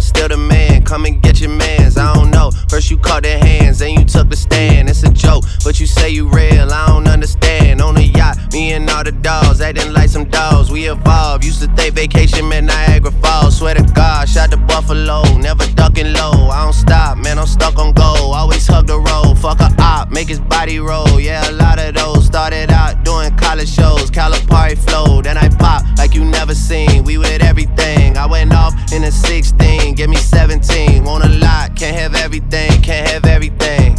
still the man. Come and get your mans, I don't know. First you caught their hands, then you took the stand. It's a joke, but you say you real, I don't understand. On the yacht, me and all the dogs, acting like some dogs. We evolved, used to think vacation meant Niagara Falls. Swear to God, shot to Buffalo, never ducking low. I don't stop, man, I'm stuck on goal. Always hug the road, fuck a op, make his body roll. Yeah, a lot of those started out doing college shows. Calipari flow, then I pop like you never seen. We with everything, I went off in a 16, give me 17. Want a lot, can't have everything, can't have everything.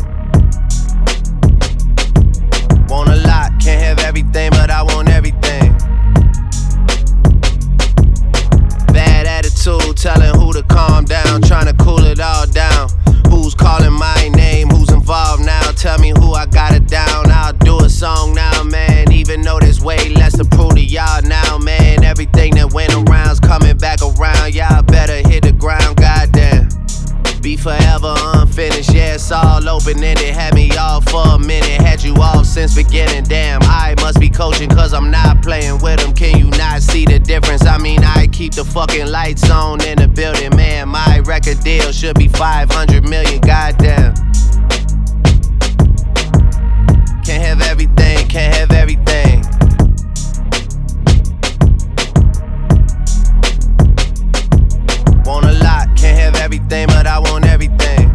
Want a lot, can't have everything, but I want everything. Bad attitude, telling who to calm down, trying to cool it all down. Who's calling my name, who's involved now? Tell me who I got it down. I'll do a song now, man, even though there's way less to prove to y'all now, man. Everything that went around's coming back around. Y'all better hit the ground, goddamn. Be forever unfinished, yeah, it's all open-ended. Had me off for a minute, had you off since beginning. Damn, I must be coaching cause I'm not playing with them. Can you not see the difference? I mean, I keep the fucking lights on in the building, man. My record deal should be 500 million, goddamn. Can't have everything, can't have everything. Want a lot, can't have everything, but I want everything.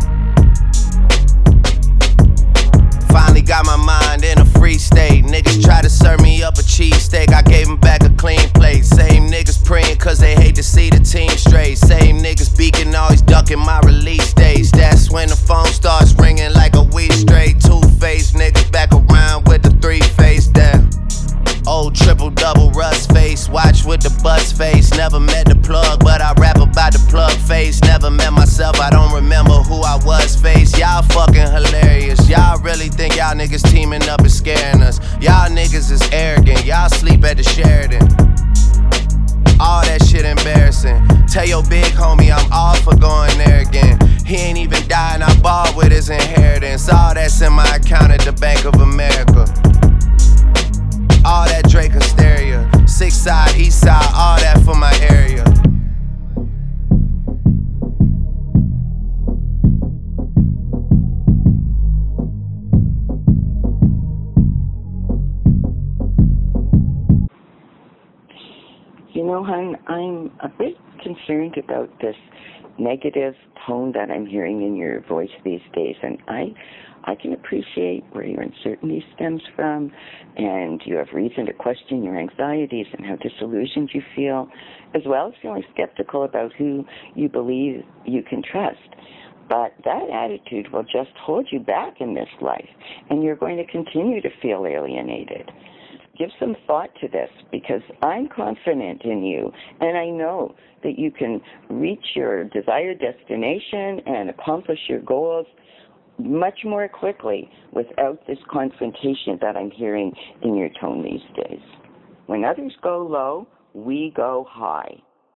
Finally got my mind in a free state. Niggas try to serve me up a cheesesteak, I gave them back a clean plate. Same niggas praying cause they hate to see the team straight. Same niggas beaking, always ducking my release dates. That's when the phone starts ringing like a week straight. Two-faced niggas back around with the three-face down. Old triple double rust face, watch with the buzz face. Never met the plug, but I rap about the plug face. Never met myself, I don't remember who I was face. Y'all fucking hilarious. Y'all really think y'all niggas teaming up and scaring us. Y'all niggas is arrogant, y'all sleep at the Sheridan. All that shit embarrassing. Tell your big homie I'm all for going there again. He ain't even dying, I bought with his inheritance. All that's in my account at the Bank of America. All that Drake hysteria, 6 side, east side, all that for my area. You know, hon, I'm a bit concerned about this negative tone that I'm hearing in your voice these days, and I can appreciate where your uncertainty stems from, and you have reason to question your anxieties and how disillusioned you feel, as well as feeling skeptical about who you believe you can trust. But that attitude will just hold you back in this life, and you're going to continue to feel alienated. Give some thought to this, because I'm confident in you, and I know that you can reach your desired destination and accomplish your goals much more quickly without this confrontation that I'm hearing in your tone these days. When others go low, we go high.